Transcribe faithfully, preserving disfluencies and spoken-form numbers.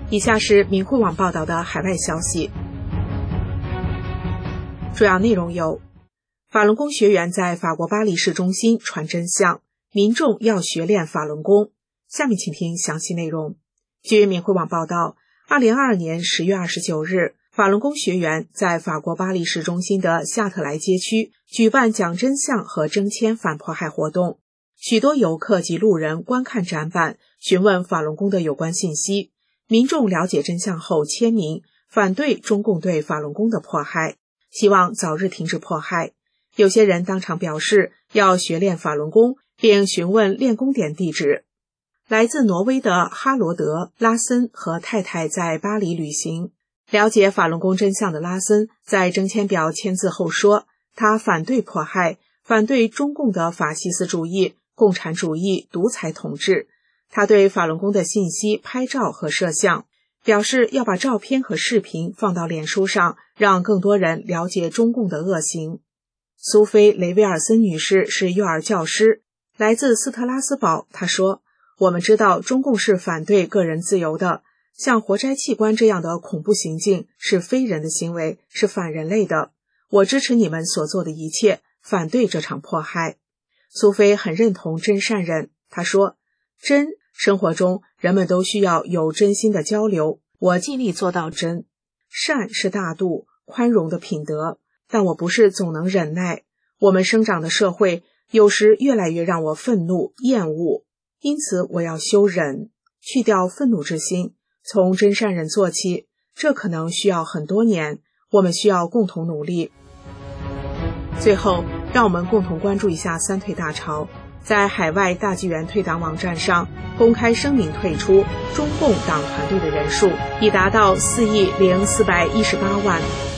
以下是明慧网报道的海外消息，主要内容有：法轮功学员在法国巴黎市中心传真相，民众要学练法轮功。下面请听详细内容。据明慧网报道，二零二二年十月二十九日，法轮功学员在法国巴黎市中心的夏特莱街区举办讲真相和征签反迫害活动，许多游客及路人观看展板，询问法轮功的有关信息。民众了解真相后签名，反对中共对法轮功的迫害，希望早日停止迫害。有些人当场表示要学练法轮功，并询问练功点地址。来自挪威的哈罗德·拉森和太太在巴黎旅行。了解法轮功真相的拉森在征签表签字后说，他反对迫害，反对中共的法西斯主义、共产主义、独裁统治。他对法轮功的信息拍照和摄像，表示要把照片和视频放到脸书上，让更多人了解中共的恶行。苏菲·雷维尔森女士是幼儿教师，来自斯特拉斯堡。她说，我们知道中共是反对个人自由的，像活摘器官这样的恐怖行径是非人的行为，是反人类的。我支持你们所做的一切，反对这场迫害。苏菲很认同真善忍，她说，真，生活中人们都需要有真心的交流，我尽力做到真。善是大度、宽容的品德，但我不是总能忍耐。我们生长的社会有时越来越让我愤怒、厌恶，因此我要修忍，去掉愤怒之心，从真善忍做起，这可能需要很多年，我们需要共同努力。最后，让我们共同关注一下三退大潮。在海外大纪元退党网站上公开声明退出中共党团队的人数已达到四亿零四百一十八万。